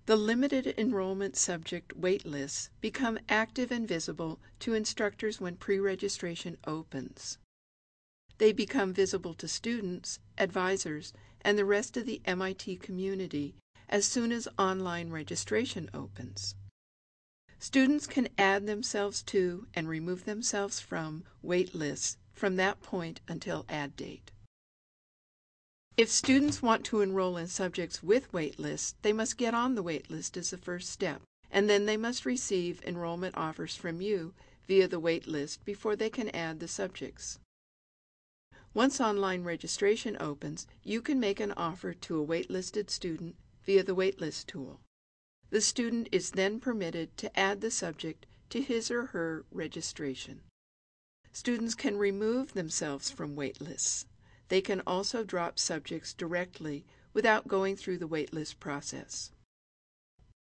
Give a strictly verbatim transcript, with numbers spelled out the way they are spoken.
The limited enrollment subject wait lists become active and visible to instructors when pre-registration opens. They become visible to students, advisors, and the rest of the M I T community as soon as online registration opens. Students can add themselves to and remove themselves from wait lists from that point until add date. If students want to enroll in subjects with wait lists, they must get on the wait list as the first step, and then they must receive enrollment offers from you via the wait list before they can add the subjects. Once online registration opens, you can make an offer to a waitlisted student via the waitlist tool. The student is then permitted to add the subject to his or her registration. Students can remove themselves from wait lists. They can also drop subjects directly without going through the waitlist process.